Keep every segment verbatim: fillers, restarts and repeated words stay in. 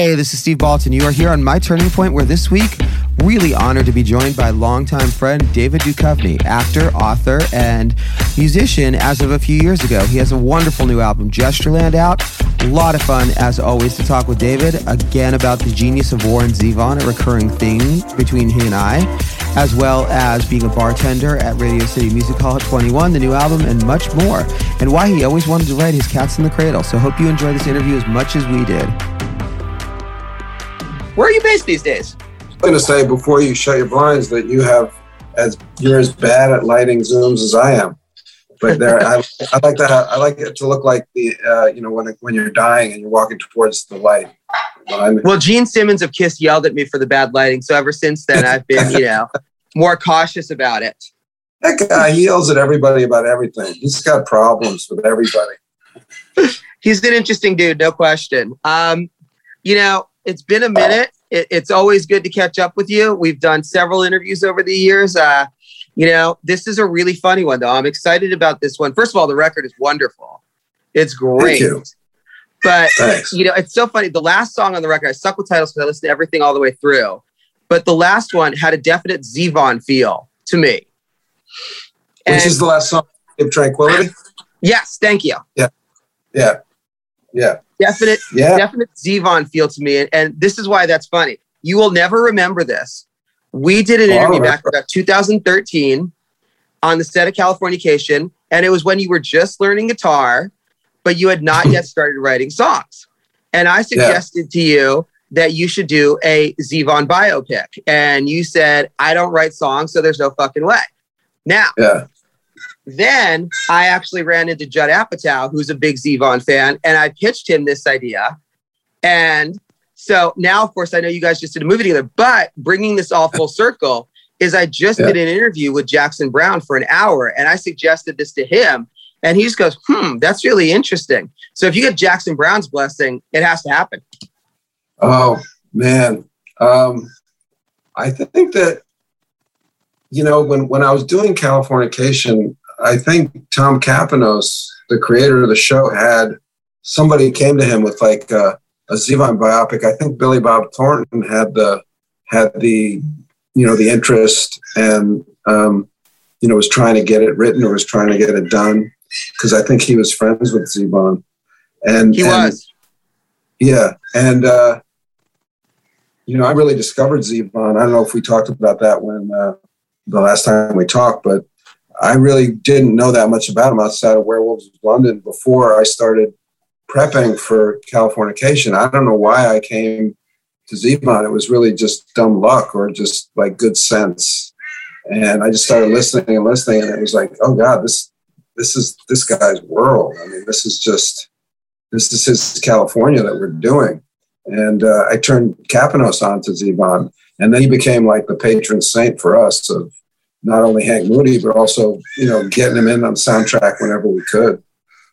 Hey, this is Steve Baltin. You are here on My Turning Point, where this week, really honored to be joined by longtime friend David Duchovny, actor, author, and musician as of a few years ago. He has a wonderful new album, Gestureland, out. A lot of fun, as always, to talk with David, again, about the genius of Warren Zevon, a recurring theme between he and I, as well as being a bartender at Radio City Music Hall at twenty-one, the new album, and much more, and why he always wanted to write his Cats in the Cradle. So hope you enjoy this interview as much as we did. Where are you based these days? I'm going to say before you shut your blinds that you have as you're as bad at lighting Zooms as I am. But there, I, I like that. I like it to look like the uh, you know when when you're dying and you're walking towards the light. Well, Gene Simmons of Kiss yelled at me for the bad lighting, so ever since then I've been you know more cautious about it. That guy, he yells at everybody about everything. He's got problems with everybody. He's an interesting dude, no question. Um, you know. It's been a minute. It, it's always good to catch up with you. We've done several interviews over the years. Uh, you know, this is a really funny one, though. I'm excited about this one. First of all, the record is wonderful. It's great. Thank you. But, Thanks. you know, it's so funny. The last song on the record, I suck with titles because I listen to everything all the way through. But the last one had a definite Zevon feel to me. And Which is the last song? Of Tranquility? Yes, thank you. Yeah. Yeah. Yeah. Definite, yeah. definite Zevon feel to me. And, and this is why that's funny. You will never remember this. We did an oh, interview back in about two thousand thirteen on the set of Californication. And it was when you were just learning guitar, but you had not yet started writing songs. And I suggested yeah. to you that you should do a Zevon biopic. And you said, I don't write songs, so there's no fucking way. Now, yeah. Then I actually ran into Judd Apatow, who's a big Zevon fan, and I pitched him this idea. And so now, of course, I know you guys just did a movie together, but bringing this all full circle is I just yeah. did an interview with Jackson Browne for an hour, and I suggested this to him, and he just goes, hmm, that's really interesting. So if you get Jackson Browne's blessing, it has to happen. Oh, man. Um, I think that, you know, when, when I was doing Californication, I think Tom Kapanos, the creator of the show, had somebody came to him with like a, a Zevon biopic. I think Billy Bob Thornton had the had the you know the interest and um, you know was trying to get it written or was trying to get it done because I think he was friends with Zevon. And he and, was, yeah, and uh, you know I really discovered Zevon. I don't know if we talked about that when uh, the last time we talked, but I really didn't know that much about him outside of Werewolves of London before I started prepping for Californication. I don't know why I came to Zevon. It was really just dumb luck or just like good sense. And I just started listening and listening, and it was like, oh God, this this is this guy's world. I mean, this is just, this is his California that we're doing. And uh, I turned Kapanos on to Zevon, and then he became like the patron saint for us of not only Hank Moody, but also, you know, getting him in on the soundtrack whenever we could.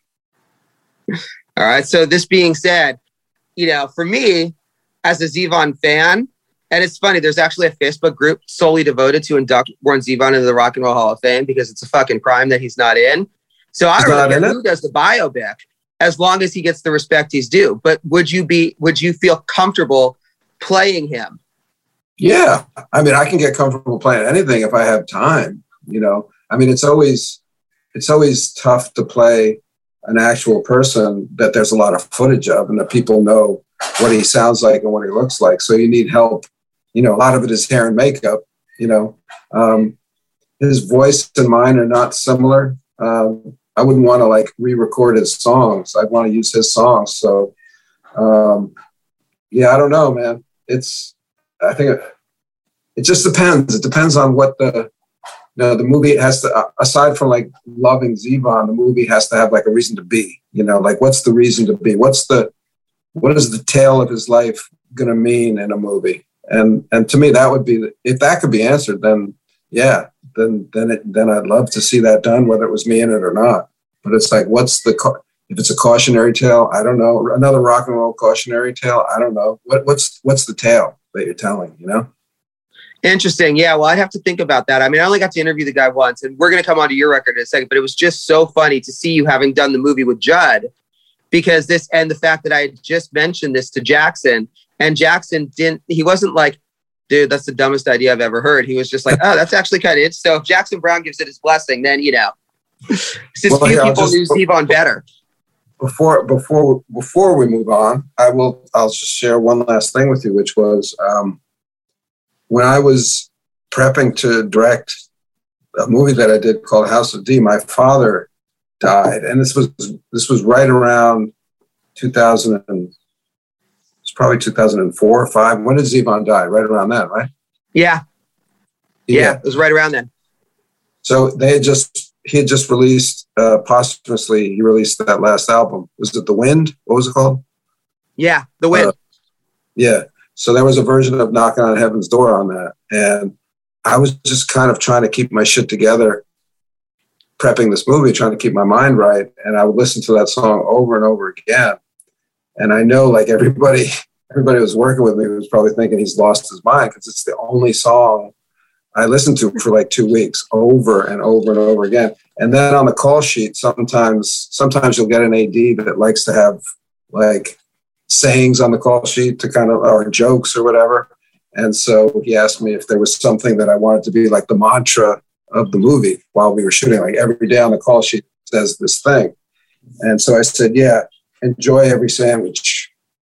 All right. So this being said, you know, for me as a Zevon fan, and it's funny, there's actually a Facebook group solely devoted to induct Warren Zevon into the Rock and Roll Hall of Fame because it's a fucking crime that he's not in. So I don't really care who does the biopic as long as he gets the respect he's due. But would you be, would you feel comfortable playing him? Yeah. I mean, I can get comfortable playing anything if I have time, you know. I mean, it's always it's always tough to play an actual person that there's a lot of footage of and that people know what he sounds like and what he looks like. So you need help. You know, a lot of it is hair and makeup, you know. Um, his voice and mine are not similar. Um, I wouldn't want to like re-record his songs. I'd want to use his songs. So, um, yeah, I don't know, man. It's, I think it, it just depends. It depends on what the, you know, the movie has to, aside from like loving Zevon, the movie has to have like a reason to be, you know, like what's the reason to be? What's the, what is the tale of his life going to mean in a movie? And, and to me, that would be, if that could be answered, then yeah, then, then it, then I'd love to see that done, whether it was me in it or not. But it's like, what's the, if it's a cautionary tale, I don't know. Another rock and roll cautionary tale, I don't know. What, what's, what's the tale that you're telling, you know? Interesting. Yeah, well, I'd have to think about that. I mean, I only got to interview the guy once, and we're going to come on to your record in a second, but it was just so funny to see you having done the movie with Judd, because this, and the fact that I had just mentioned this to Jackson, And Jackson didn't, he wasn't like, dude, that's the dumbest idea I've ever heard. He was just like, oh, that's actually kind of it. So if Jackson Browne gives it his blessing, then, you know, since well, few yeah, people just, knew Steve Vaughan better. Before, before, before we move on, I will, I'll just share one last thing with you, which was um, when I was prepping to direct a movie that I did called House of D, my father died. And this was, this was right around two thousand, it's probably two thousand four or five. When did Steve Vaughan die? Right around then, right? Yeah. yeah. Yeah, it was right around then. So they had just, he had just released, uh, posthumously, he released that last album. Was it The Wind? What was it called? Yeah, The Wind. Uh, yeah. So there was a version of Knocking on Heaven's Door on that. And I was just kind of trying to keep my shit together, prepping this movie, trying to keep my mind right. And I would listen to that song over and over again. And I know like everybody, everybody who was working with me was probably thinking he's lost his mind because it's the only song I listened to for like two weeks over and over and over again. And then on the call sheet, sometimes, sometimes you'll get an A D that likes to have like sayings on the call sheet to kind of, or jokes or whatever. And so he asked me if there was something that I wanted to be like the mantra of the movie while we were shooting. Like every day on the call sheet says this thing. And so I said, yeah, enjoy every sandwich.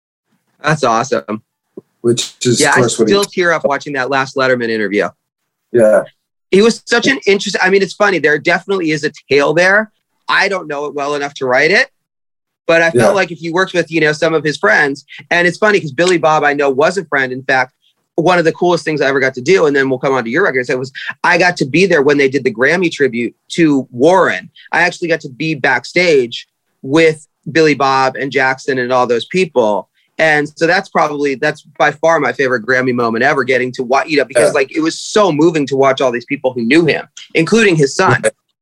That's awesome. Which is, yeah, of course, I still tear up watching that last Letterman interview. Yeah. He was such an interesting, I mean, it's funny. There definitely is a tale there. I don't know it well enough to write it, but I felt yeah. like if you worked with, you know, some of his friends, and it's funny because Billy Bob, I know, was a friend. In fact, one of the coolest things I ever got to do, and then we'll come on to your records, it was I got to be there when they did the Grammy tribute to Warren. I actually got to be backstage with Billy Bob and Jackson and all those people. And so that's probably, that's by far my favorite Grammy moment ever, getting to watch, you know, because yeah. like it was so moving to watch all these people who knew him, including his son.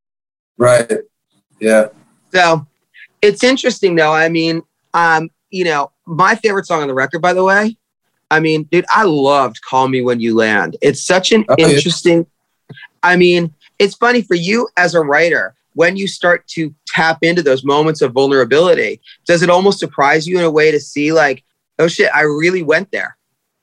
Right. right. Yeah. So it's interesting though. I mean, um, you know, my favorite song on the record, by the way, I mean, dude, I loved Call Me When You Land. It's such an oh, interesting, yeah. I mean, it's funny for you as a writer, when you start to tap into those moments of vulnerability, does it almost surprise you in a way to see like, oh shit, I really went there?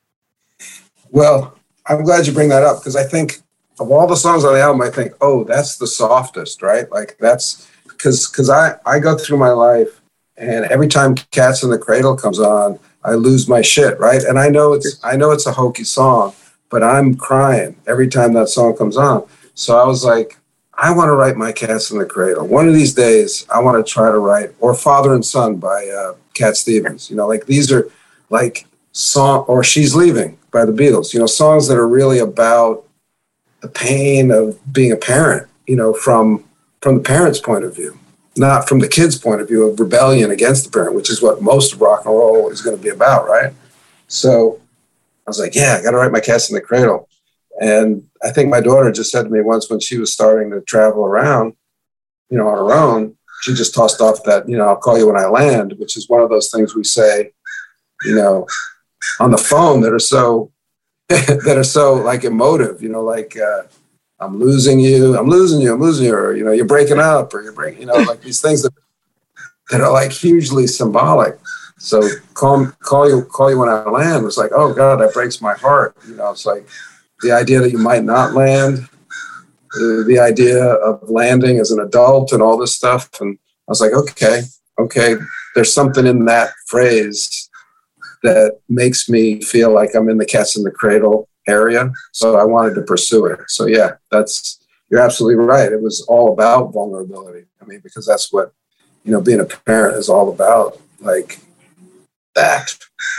Well, I'm glad you bring that up because I think of all the songs on the album, I think, oh, that's the softest, right? Like that's because because I, I go through my life and every time Cats in the Cradle comes on, I lose my shit, right? And I know it's I know it's a hokey song, but I'm crying every time that song comes on. So I was like, I want to write my Cats in the Cradle. One of these days, I want to try to write, or Father and Son by uh, Cat Stevens. You know, like these are like song, or She's Leaving by the Beatles. You know, songs that are really about the pain of being a parent. You know, from from the parent's point of view, not from the kid's point of view of rebellion against the parent, which is what most of rock and roll is going to be about, right? So I was like, yeah, I got to write my Cats in the Cradle. And I think my daughter just said to me once when she was starting to travel around, you know, on her own, she just tossed off that, you know, I'll call you when I land, which is one of those things we say, you know, on the phone that are so, that are so like emotive, you know, like, uh, I'm losing you, I'm losing you, I'm losing you, or, you know, you're breaking up or you're breaking, you know, like these things that, that are like hugely symbolic. So call, call you, call you when I land was like, oh God, that breaks my heart. You know, it's like, the idea that you might not land, the, the idea of landing as an adult and all this stuff. And I was like, okay, okay, there's something in that phrase that makes me feel like I'm in the Cats in the Cradle area. So I wanted to pursue it. So yeah, that's, you're absolutely right. It was all about vulnerability. I mean, because that's what, you know, being a parent is all about, like that.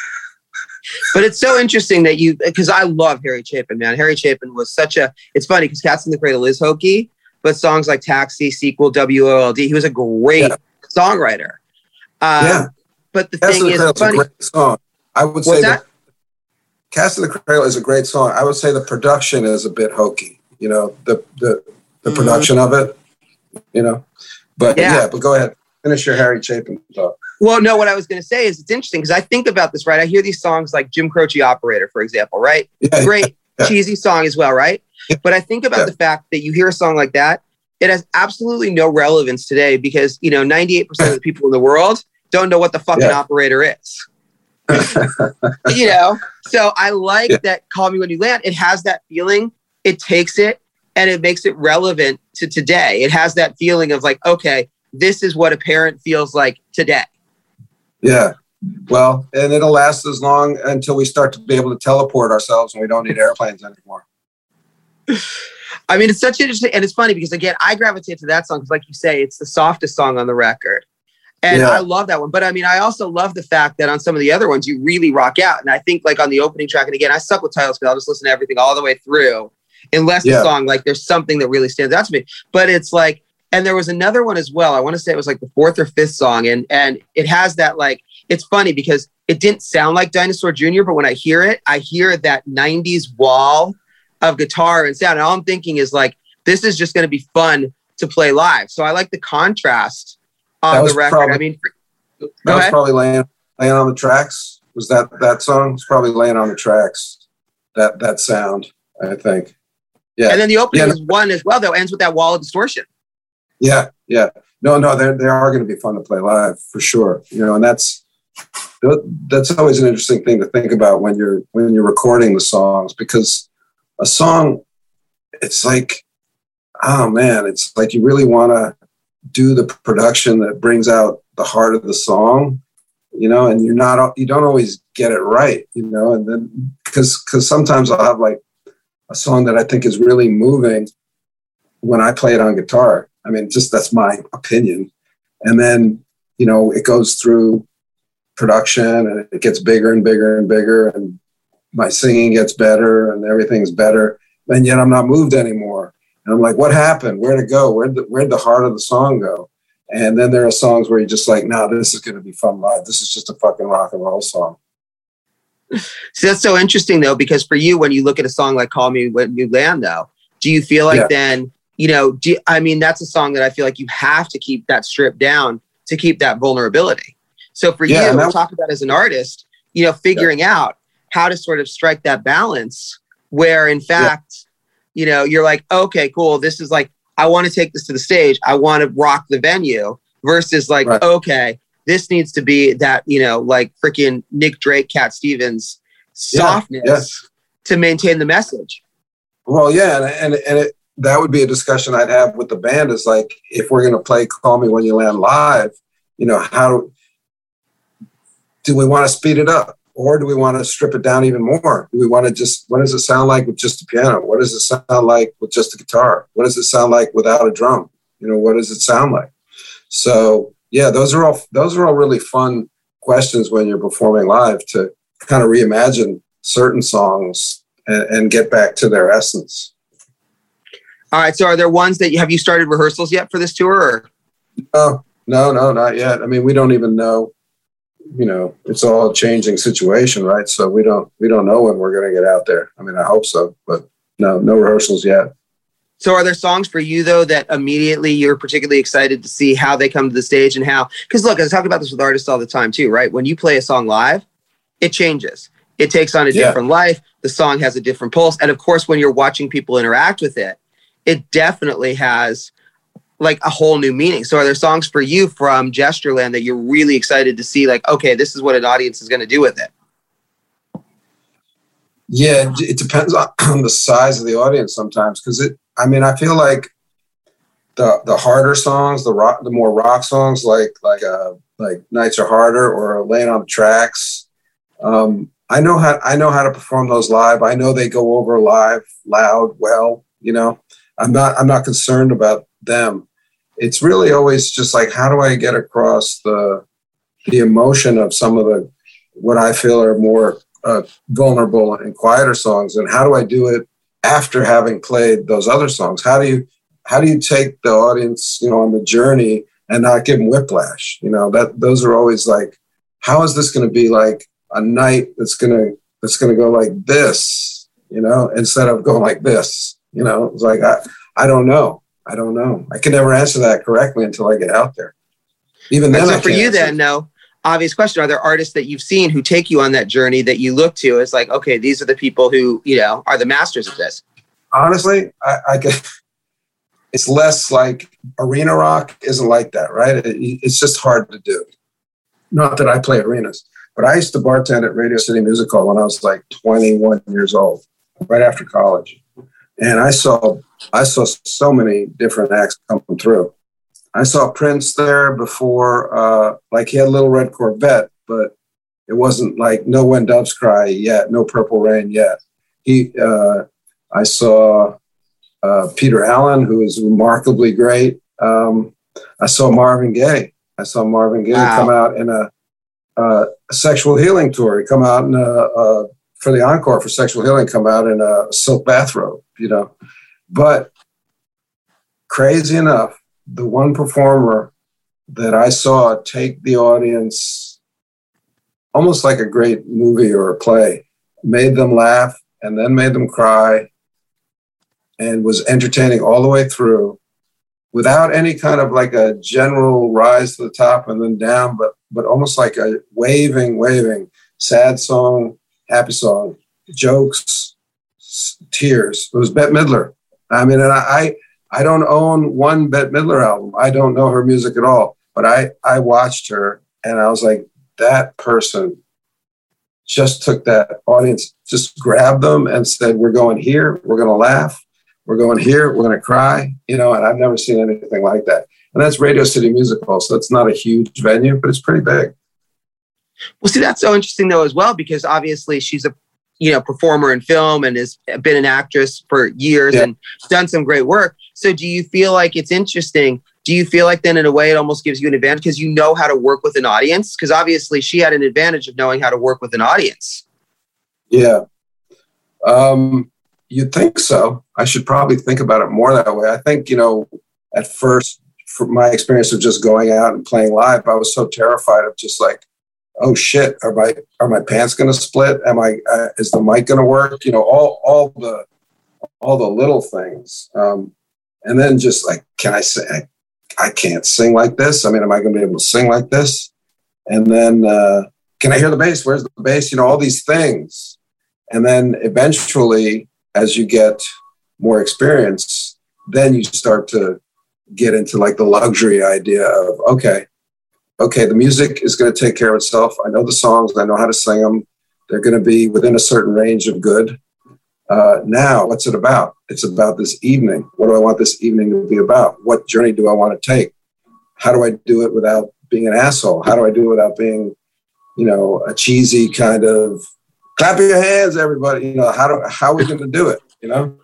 But it's so interesting that you, because I love Harry Chapin, man. Harry Chapin was such a, it's funny because Cats in the Cradle is hokey, but songs like Taxi, Sequel, W O L D, he was a great yeah. songwriter. Um, yeah. But the Cats thing is, it's funny. A great song. I would say that? that Cats in the Cradle is a great song. I would say the production is a bit hokey, you know, the the, the mm-hmm. production of it, you know. But yeah. yeah, but go ahead. Finish your Harry Chapin talk. Well, no, what I was going to say is it's interesting because I think about this, right? I hear these songs like Jim Croce Operator, for example, right? Yeah, Great, yeah. cheesy song as well, right? Yeah. But I think about yeah. the fact that you hear a song like that, it has absolutely no relevance today because, you know, ninety-eight percent of the people in the world don't know what the fucking yeah. operator is. You know, so I like yeah. that Call Me When You Land. It has that feeling. It takes it and it makes it relevant to today. It has that feeling of like, okay, this is what a parent feels like today. Yeah. Well, and it'll last as long until we start to be able to teleport ourselves and we don't need airplanes anymore. I mean, it's such interesting. And it's funny because, again, I gravitate to that song because, like you say, it's the softest song on the record. And yeah. I love that one. But I mean, I also love the fact that on some of the other ones, you really rock out. And I think like on the opening track, and again, I suck with titles because I'll just listen to everything all the way through. Unless yeah. the song, like there's something that really stands out to me. But it's like, and there was another one as well. I want to say it was like the fourth or fifth song. And and it has that like, it's funny because it didn't sound like Dinosaur Junior, but when I hear it, I hear that nineties wall of guitar and sound. And all I'm thinking is like, this is just going to be fun to play live. So I like the contrast on the record. Probably, I mean, that was ahead. probably laying, laying on the tracks. Was that that song? It's probably laying on the tracks. That that sound, I think. Yeah. And then the opening yeah. is one as well, though, ends with that wall of distortion. Yeah, yeah. No, no, they they are going to be fun to play live for sure. You know, and that's that's always an interesting thing to think about when you're when you're recording the songs, because a song, it's like, oh man, it's like you really want to do the production that brings out the heart of the song, you know, and you're not, you don't always get it right, you know, and then because because sometimes I'll have like a song that I think is really moving when I play it on guitar. I mean, just that's my opinion. And then, you know, it goes through production and it gets bigger and bigger and bigger, and my singing gets better and everything's better. And yet I'm not moved anymore. And I'm like, what happened? Where'd it go? Where'd the, where'd the heart of the song go? And then there are songs where you're just like, no, this is going to be fun live. This is just a fucking rock and roll song. See, that's so interesting, though, because for you, when you look at a song like Call Me When You Land, though, do you feel like yeah. then, you know, do you, I mean, that's a song that I feel like you have to keep that stripped down to keep that vulnerability. So for yeah, you, we'll talk about as an artist, you know, figuring yeah. out how to sort of strike that balance where, in fact, yeah. you know, you're like, okay, cool. This is like, I want to take this to the stage. I want to rock the venue versus like, right. okay, this needs to be that, you know, like freaking Nick Drake, Cat Stevens softness yeah. Yeah. to maintain the message. Well, yeah. And, and, and it, that would be a discussion I'd have with the band is like, if we're going to play Call Me When You Land live, you know, how do, do we want to speed it up? Or do we want to strip it down even more? Do we want to just, what does it sound like with just the piano? What does it sound like with just the guitar? What does it sound like without a drum? You know, what does it sound like? So yeah, those are all, those are all really fun questions when you're performing live to kind of reimagine certain songs and, and get back to their essence. All right. So are there ones that you, have you started rehearsals yet for this tour? Or? No, no, no, not yet. I mean, we don't even know. You know, it's all a changing situation, right? So we don't we don't know when we're going to get out there. I mean, I hope so, but no, no rehearsals yet. So are there songs for you, though, that immediately you're particularly excited to see how they come to the stage and how? Because look, I talk about this with artists all the time, too, right? When you play a song live, it changes. It takes on a yeah. different life. The song has a different pulse. And of course, when you're watching people interact with it, it definitely has like a whole new meaning. So are there songs for you from Gestureland that you're really excited to see, like, okay, this is what an audience is going to do with it? Yeah, it depends on the size of the audience sometimes. Cause it, I mean, I feel like the, the harder songs, the rock, the more rock songs, like, like, uh, like Nights Are Harder or Laying on the Tracks. Um, I know how, I know how to perform those live. I know they go over live, loud, well, you know, I'm not, I'm not concerned about them. It's really always just like, how do I get across the the emotion of some of the what I feel are more uh, vulnerable and quieter songs, and how do I do it after having played those other songs? How do you how do you take the audience, you know, on the journey and not give them whiplash? You know, that those are always like, how is this going to be like a night that's gonna that's gonna go like this, you know, instead of going like this, you know? It's like I I don't know. I don't know. I can never answer that correctly until I get out there. Even then, so I for you, answer. then, no obvious question: are there artists that you've seen who take you on that journey that you look to as like, okay, these are the people who you know are the masters of this? Honestly, I, I get. It's less like arena rock isn't like that, right? It, it's just hard to do. Not that I play arenas, But I used to bartend at Radio City Music Hall when I was like twenty-one years old, right after college. And I saw I saw so many different acts coming through. I saw Prince there before, uh, like he had a little red Corvette, but it wasn't like no When Doves Cry yet, no Purple Rain yet. He, uh, I saw uh, Peter Allen, who is remarkably great. Um, I saw Marvin Gaye. I saw Marvin Gaye wow. come out in a, uh, a Sexual Healing tour. He come out in a, a, for the encore for Sexual Healing, come out in a silk bathrobe, you know. But crazy enough, the one performer that I saw take the audience almost like a great movie or a play, made them laugh and then made them cry and was entertaining all the way through without any kind of like a general rise to the top and then down, but but almost like a waving, waving, sad song, happy song, jokes, tears. It was Bette Midler. I mean, and I, I don't own one Bette Midler album. I don't know her music at all, but I, I watched her and I was like, that person just took that audience, just grabbed them and said, we're going here, we're going to laugh, we're going here, we're going to cry, you know, and I've never seen anything like that. And that's Radio City Music Hall, so it's not a huge venue, but it's pretty big. Well, see, that's so interesting though as well, because obviously she's a you know, performer in film and has been an actress for years yeah. and done some great work. So do you feel like it's interesting? Do you feel like then in a way it almost gives you an advantage because you know how to work with an audience? Because obviously she had an advantage of knowing how to work with an audience. Yeah. Um, you'd think so. I should probably think about it more that way. I think, you know, at first, for my experience of just going out and playing live, I was so terrified of just like, oh shit, are my are my pants going to split? Am I uh, is the mic going to work? You know, all all the all the little things, um, and then just like, can I say I, I can't sing like this? I mean, am I going to be able to sing like this? And then uh, can I hear the bass? Where's the bass? You know, all these things, and then eventually, as you get more experience, then you start to get into like the luxury idea of okay. Okay, the music is going to take care of itself. I know the songs. I know how to sing them. They're going to be within a certain range of good. Uh, now, what's it about? It's about this evening. What do I want this evening to be about? What journey do I want to take? How do I do it without being an asshole? How do I do it without being, you know, a cheesy kind of clap your hands, everybody? You know, how do how are we going to do it? You know?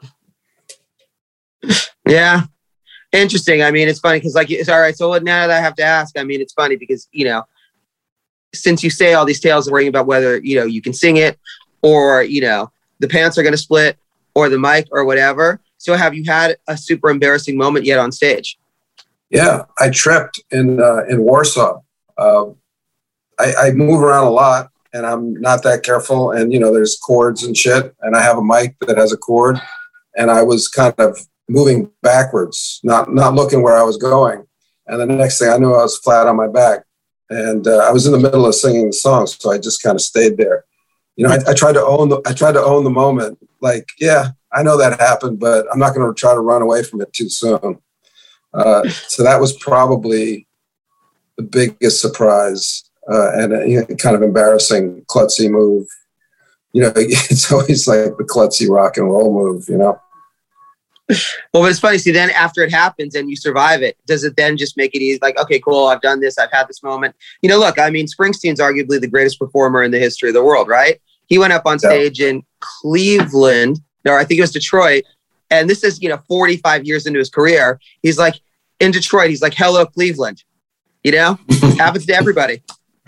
Yeah. Interesting. I mean, it's funny because, like, it's all right. So now that I have to ask, I mean, it's funny because, you know, since you say all these tales worrying about whether, you know, you can sing it or, you know, the pants are going to split or the mic or whatever. So have you had a super embarrassing moment yet on stage? Yeah, I tripped in uh, in Warsaw. Uh, I, I move around a lot and I'm not that careful. And, you know, there's cords and shit. And I have a mic that has a cord. And I was kind of moving backwards, not not looking where I was going. And the next thing I knew, I was flat on my back. And uh, I was in the middle of singing the song, so I just kind of stayed there. You know, I, I tried to own the I tried to own the moment. Like, yeah, I know that happened, but I'm not going to try to run away from it too soon. Uh, so that was probably the biggest surprise uh, and a, you know, kind of embarrassing klutzy move. You know, it's always like the klutzy rock and roll move, you know. Well, but it's funny. See, then after it happens and you survive it, does it then just make it easy? Like, okay, cool. I've done this. I've had this moment. You know, look, I mean, Springsteen's arguably the greatest performer in the history of the world, right? He went up on stage yeah. in Cleveland, or I think it was Detroit. And this is, you know, forty-five years into his career. He's like, in Detroit, he's like, hello, Cleveland. You know, happens to everybody.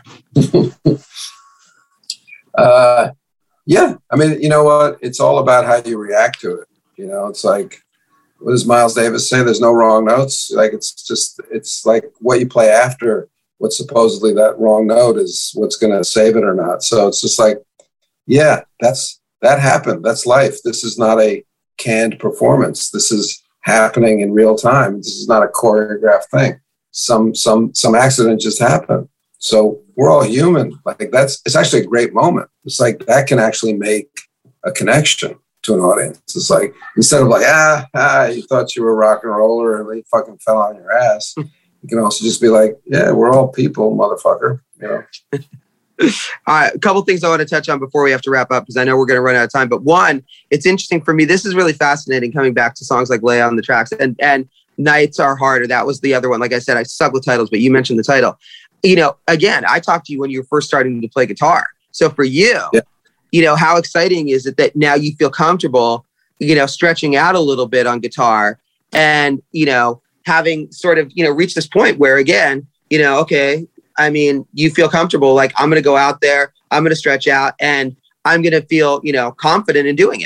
uh, yeah. I mean, you know what? It's all about how you react to it. You know, it's like, what does Miles Davis say? There's no wrong notes. Like, it's just, it's like what you play after what supposedly that wrong note is what's going to save it or not. So it's just like, yeah, that's, that happened. That's life. This is not a canned performance. This is happening in real time. This is not a choreographed thing. Some, some, some accident just happened. So we're all human. Like that's, it's actually a great moment. It's like that can actually make a connection to an audience. It's like, instead of like, ah, ah, you thought you were a rock and roller and you fucking fell on your ass. You can also just be like, yeah, we're all people, motherfucker. You know? All right, a couple things I want to touch on before we have to wrap up, because I know we're going to run out of time. But one, it's interesting for me. This is really fascinating coming back to songs like Lay on the Tracks and, and Nights Are Harder. That was the other one. Like I said, I suck with titles, but you mentioned the title. You know, again, I talked to you when you were first starting to play guitar. So for you, yeah. you know, how exciting is it that now you feel comfortable, you know, stretching out a little bit on guitar and, you know, having sort of, you know, reached this point where, again, you know, okay, I mean, you feel comfortable, like I'm going to go out there, I'm going to stretch out, and I'm going to feel, you know, confident in doing it.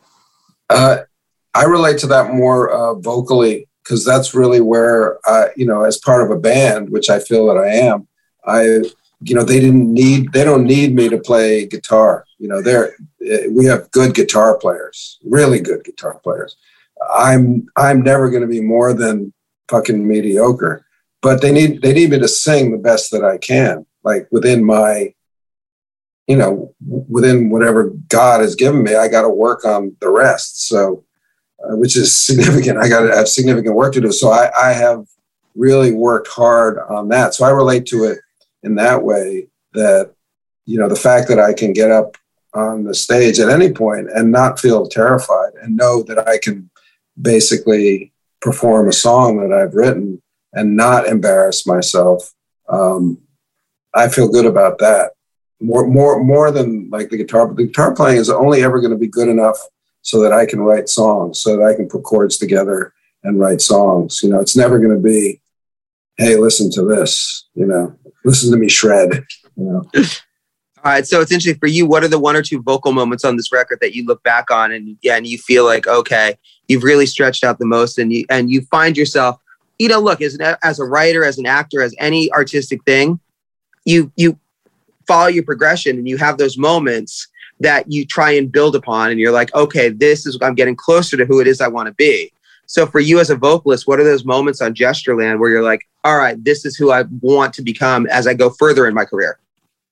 Uh, I relate to that more uh, vocally, because that's really where, I, you know, as part of a band, which I feel that I am, I, you know, they didn't need, they don't need me to play guitar. You know, they're, we have good guitar players, really good guitar players. I'm, I'm never going to be more than fucking mediocre. But they need they need me to sing the best that I can, like within my, you know, within whatever God has given me. I got to work on the rest. So, uh, which is significant. I got to have significant work to do. So I, I have really worked hard on that. So I relate to it in that way. That, you know, the fact that I can get up on the stage at any point and not feel terrified and know that I can basically perform a song that I've written and not embarrass myself. Um, I feel good about that. More, more, more than like the guitar. But the guitar playing is only ever going to be good enough so that I can write songs, so that I can put chords together and write songs. You know, it's never going to be, hey, listen to this. You know, listen to me shred. You know. All right. So it's interesting for you. What are the one or two vocal moments on this record that you look back on and yeah, and you feel like, okay, you've really stretched out the most, and you and you find yourself. You know, look, as an, as a writer, as an actor, as any artistic thing, you you follow your progression and you have those moments that you try and build upon. And you're like, okay, this is, I'm getting closer to who it is I want to be. So for you as a vocalist, what are those moments on Gestureland where you're like, all right, this is who I want to become as I go further in my career?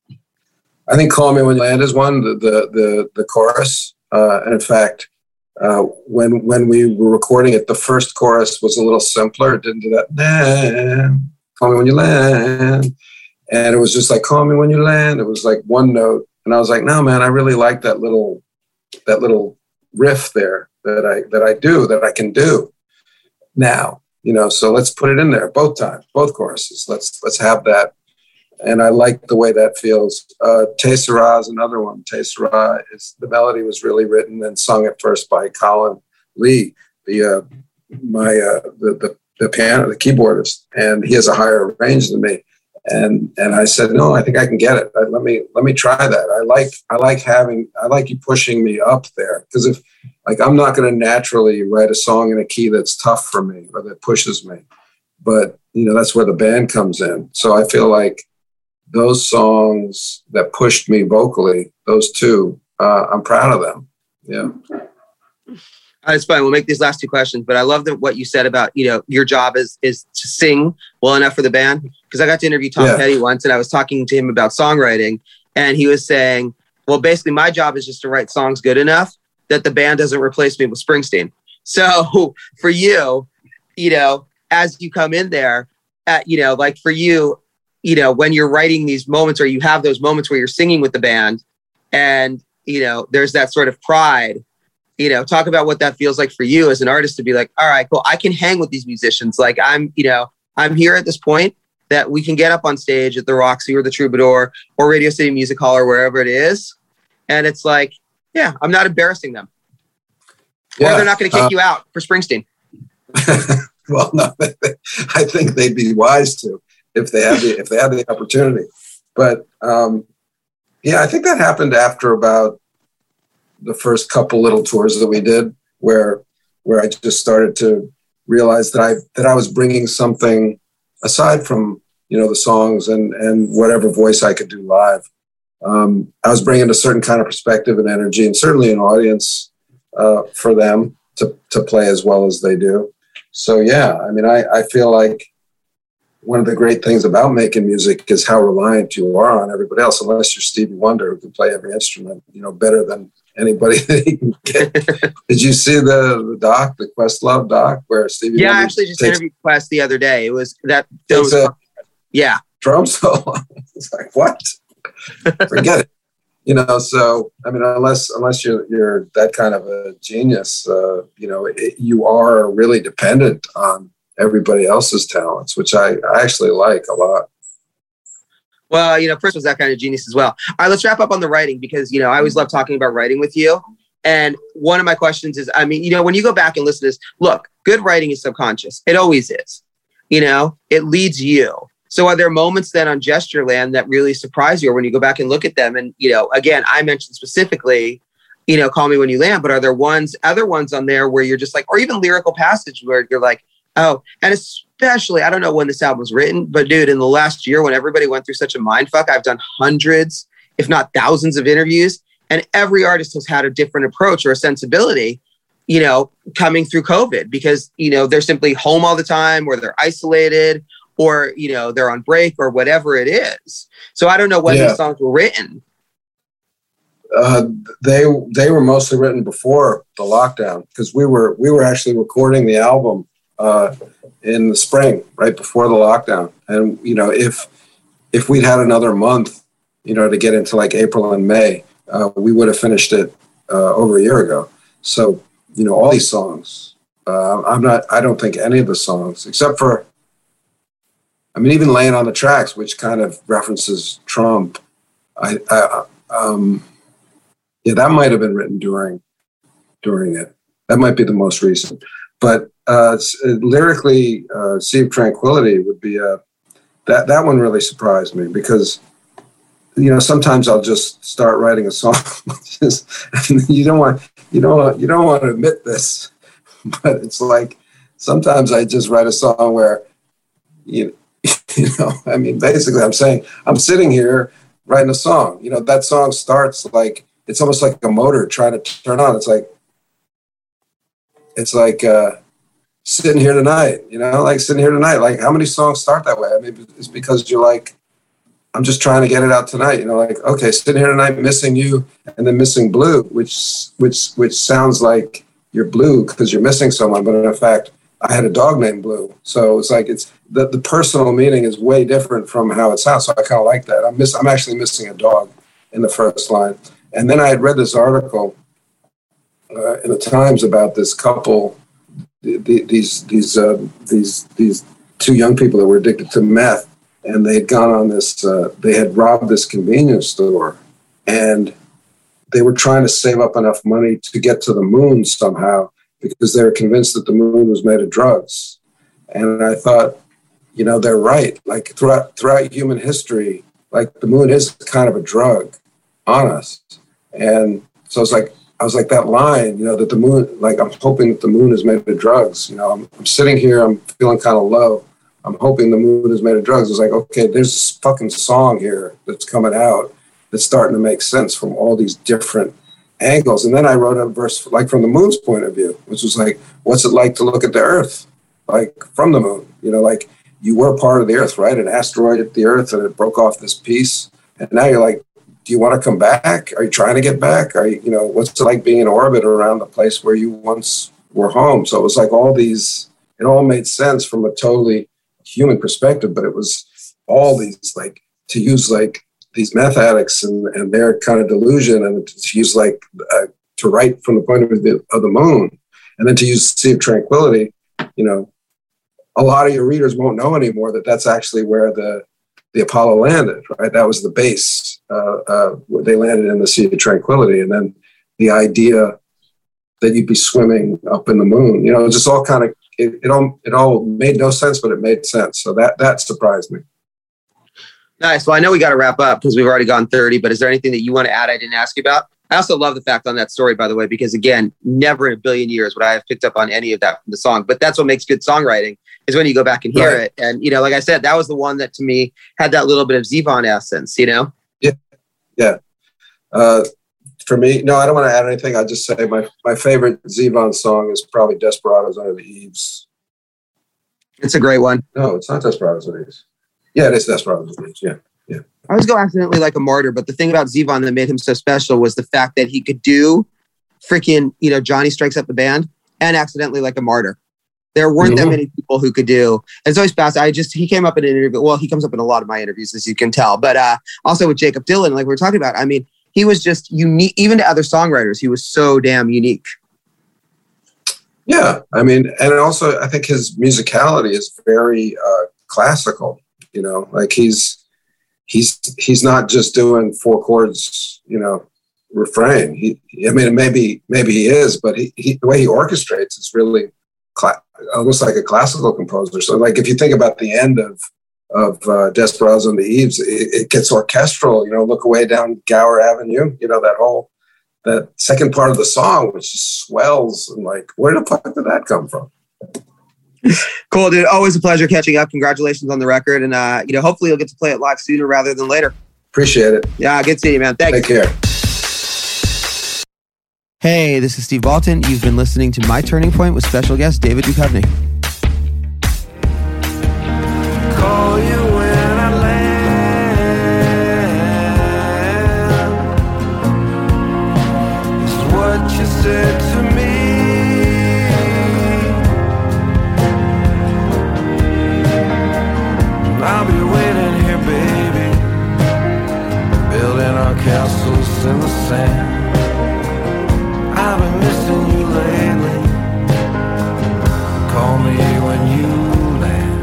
I think Call Me When You Land is one, the the the, the chorus. Uh, and in fact, Uh, when when we were recording it, the first chorus was a little simpler. It didn't do that. Nah, call me when you land. And it was just like, call me when you land. It was like one note. And I was like, no, man, I really like that little that little riff there that I that I do, that I can do now. You know, so let's put it in there both times, both choruses. Let's let's have that. And I like the way that feels. Uh, Te Sera is another one. Te Sera is, the melody was really written and sung at first by Colin Lee, the uh, my uh, the, the the piano, the keyboardist, and he has a higher range than me. And and I said, no, I think I can get it. I, let me let me try that. I like I like having I like you pushing me up there, because if like I'm not going to naturally write a song in a key that's tough for me or that pushes me, but you know that's where the band comes in. So I feel like those songs that pushed me vocally, those two, uh, I'm proud of them. Yeah. Uh, it's fine. We'll make these last two questions, but I love that what you said about, you know, your job is is to sing well enough for the band. Because I got to interview Tom yeah. Petty once, and I was talking to him about songwriting, and he was saying, well, basically my job is just to write songs good enough that the band doesn't replace me with Springsteen. So for you, you know, as you come in there, uh, you know, like for you, you know, when you're writing these moments, or you have those moments where you're singing with the band and, you know, there's that sort of pride, you know, talk about what that feels like for you as an artist to be like, all right, cool, I can hang with these musicians. Like I'm, you know, I'm here at this point that we can get up on stage at the Roxy or the Troubadour or Radio City Music Hall or wherever it is. And it's like, yeah, I'm not embarrassing them. Yeah, or they're not going to kick uh, you out for Springsteen. Well, no, I think they'd be wise to. If they had the if they had the opportunity, but um, yeah, I think that happened after about the first couple little tours that we did, where where I just started to realize that I that I was bringing something aside from you know the songs and and whatever voice I could do live. Um, I was bringing a certain kind of perspective and energy, and certainly an audience uh, for them to to play as well as they do. So yeah, I mean, I I feel like one of the great things about making music is how reliant you are on everybody else, unless you're Stevie Wonder, who can play every instrument, you know, better than anybody that he can get. Did you see the, the doc, the Questlove doc, where Stevie yeah, Wonder I actually just takes, interviewed Quest the other day. It was that, that was, a yeah. drum solo. It's like, what? forget it. You know, so I mean, unless unless you're you're that kind of a genius, uh, you know, it, you are really dependent on everybody else's talents, which I, I actually like a lot. Well, you know, Chris was that kind of genius as well. All right, let's wrap up on the writing because, you know, I always love talking about writing with you. And one of my questions is, I mean, you know, when you go back and listen to this, look, good writing is subconscious. It always is. You know, it leads you. So are there moments then on Gestureland that really surprise you, or when you go back and look at them? And, you know, again, I mentioned specifically, you know, Call Me When You Land, but are there ones, other ones on there where you're just like, or even lyrical passage where you're like, oh, and especially, I don't know when this album was written, but dude, in the last year when everybody went through such a mindfuck, I've done hundreds, if not thousands of interviews, and every artist has had a different approach or a sensibility, you know, coming through COVID because, you know, they're simply home all the time or they're isolated or, you know, they're on break or whatever it is. So I don't know when yeah. these songs were written. Uh, they they were mostly written before the lockdown because we were we were actually recording the album uh, in the spring, right before the lockdown. And you know, if if we'd had another month, you know, to get into like April and May, uh, we would have finished it uh, over a year ago. So you know, all these songs. Uh, I'm not. I don't think any of the songs, except for. I mean, even Laying on the Tracks, which kind of references Trump, I, I um, yeah, that might have been written during during it. That might be the most recent. But uh, lyrically, uh, Sea of Tranquility would be a that that one really surprised me because you know sometimes I'll just start writing a song, just, and you don't want you don't want, you don't want to admit this, but it's like sometimes I just write a song where you. You know, I mean, basically, I'm saying I'm sitting here writing a song. You know, that song starts like it's almost like a motor trying to turn on. It's like it's like uh, sitting here tonight. You know, like sitting here tonight. Like, how many songs start that way? I mean, it's because you're like, I'm just trying to get it out tonight. You know, like okay, sitting here tonight, missing you, and then missing blue, which which which sounds like you're blue because you're missing someone, but in fact. I had a dog named Blue. So it's like it's the, the personal meaning is way different from how it sounds. So I kind of like that. I'm miss, I'm actually missing a dog in the first line. And then I had read this article uh, in the Times about this couple, the, the, these these uh, these these two young people that were addicted to meth, and they had gone on this. Uh, they had robbed this convenience store, and they were trying to save up enough money to get to the moon somehow. Because they were convinced that the moon was made of drugs. And I thought, you know, they're right. Like throughout throughout human history, like the moon is kind of a drug on us. And so it's like, I was like that line, you know, that the moon, like I'm hoping that the moon is made of drugs. You know, I'm, I'm sitting here, I'm feeling kind of low. I'm hoping the moon is made of drugs. It's like, okay, there's this fucking song here that's coming out that's starting to make sense from all these different angles. And then I wrote a verse like from the moon's point of view, which was like, what's it like to look at the earth like from the moon? You know, like you were part of the earth, right? An asteroid hit the earth and it broke off this piece. And now you're like, do you want to come back? Are you trying to get back? Are you, you know, what's it like being in orbit around the place where you once were home? So it was like all these, it all made sense from a totally human perspective, but it was all these like, to use like, these meth addicts and, and their kind of delusion, and to use like uh, to write from the point of view of the moon, and then to use Sea of Tranquility. You know, a lot of your readers won't know anymore that that's actually where the the Apollo landed. Right, that was the base. Uh, uh, where they landed in the Sea of Tranquility, and then the idea that you'd be swimming up in the moon. You know, it just all kind of it, it all it all made no sense, but it made sense. So that that surprised me. Nice. Well, I know we got to wrap up because we've already gone thirty, but is there anything that you want to add I didn't ask you about? I also love the fact on that story, by the way, because again, never in a billion years would I have picked up on any of that from the song. But that's what makes good songwriting is when you go back and hear right. it. And, you know, like I said, that was the one that to me had that little bit of Zevon essence, you know? Yeah. Yeah. Uh, for me, no, I don't want to add anything. I'll just say my, my favorite Zevon song is probably Desperados Under the Eaves. It's a great one. No, it's not Desperados Under the Eaves. Yeah, it is Desperados. Yeah, yeah. I was go accidentally like a martyr, but the thing about Zevon that made him so special was the fact that he could do freaking, you know, Johnny Strikes Up the Band and accidentally like a martyr. There weren't Mm-hmm. that many people who could do. It's always fast. I just, he came up in an interview. Well, he comes up in a lot of my interviews, as you can tell, but uh, also with Jakob Dylan, like we were talking about, I mean, he was just unique, even to other songwriters. He was so damn unique. Yeah. I mean, and also I think his musicality is very uh, classical, you know, like he's, he's, he's not just doing four chords, you know, refrain. He, I mean, maybe, maybe he is, but he, he the way he orchestrates is really cla- almost like a classical composer. So like, if you think about the end of, of uh, Desperados on the Eaves, it, it gets orchestral, you know, look away down Gower Avenue, you know, that whole, that second part of the song, which just swells and like, where the fuck did that come from? Cool, dude. Always a pleasure catching up. Congratulations on the record. And, uh, you know, hopefully you'll get to play it live sooner rather than later. Appreciate it. Yeah, good seeing you, man. Thanks. Take care. Hey, this is Steve Walton. You've been listening to My Turning Point with special guest David Duchovny. Call you when I land. This is what you said to me. I'll be waiting here, baby, building our castles in the sand. I've been missing you lately. Call me when you land.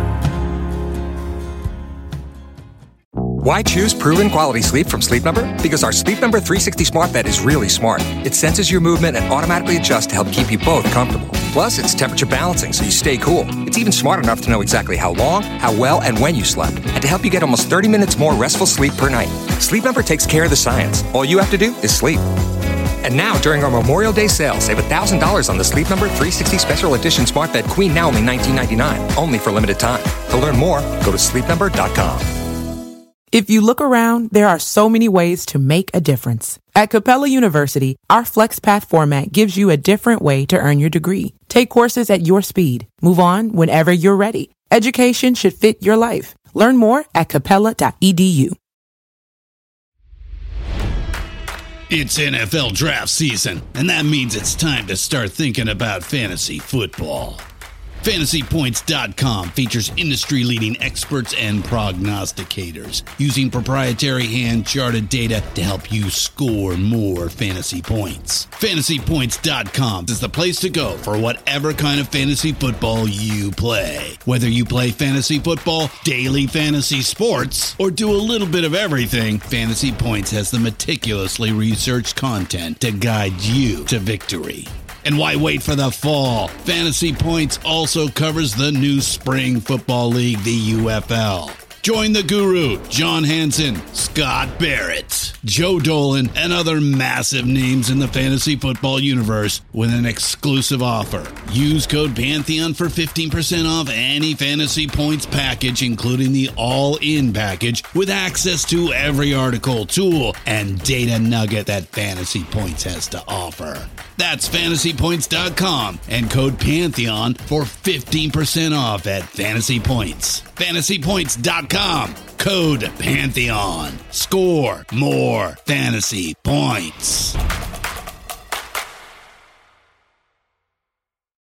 Why choose proven quality sleep from Sleep Number? Because our Sleep Number three sixty smart bed is really smart. It senses your movement and automatically adjusts to help keep you both comfortable. Plus, it's temperature balancing so you stay cool. It's even smart enough to know exactly how long, how well, and when you slept, and to help you get almost thirty minutes more restful sleep per night. Sleep Number takes care of the science. All you have to do is sleep. And now, during our Memorial Day sale, save one thousand dollars on the Sleep Number three sixty Special Edition Smart Bed Queen, now only nineteen ninety-nine dollars, only for limited time. To learn more, go to sleep number dot com. If you look around, there are so many ways to make a difference. At Capella University, our FlexPath format gives you a different way to earn your degree. Take courses at your speed. Move on whenever you're ready. Education should fit your life. Learn more at capella dot e d u. It's N F L draft season, and that means it's time to start thinking about fantasy football. Fantasy Points dot com features industry-leading experts and prognosticators using proprietary hand-charted data to help you score more fantasy points. Fantasy Points dot com is the place to go for whatever kind of fantasy football you play. Whether you play fantasy football, daily fantasy sports, or do a little bit of everything, Fantasy Points has the meticulously researched content to guide you to victory. And why wait for the fall? Fantasy Points also covers the new spring football league, the U F L. Join the guru, John Hansen, Scott Barrett, Joe Dolan, and other massive names in the fantasy football universe with an exclusive offer. Use code Pantheon for fifteen percent off any Fantasy Points package, including the all-in package, with access to every article, tool, and data nugget that Fantasy Points has to offer. That's Fantasy Points dot com and code Pantheon for fifteen percent off at Fantasy Points. Fantasy Points dot com, code Pantheon. Score more fantasy points.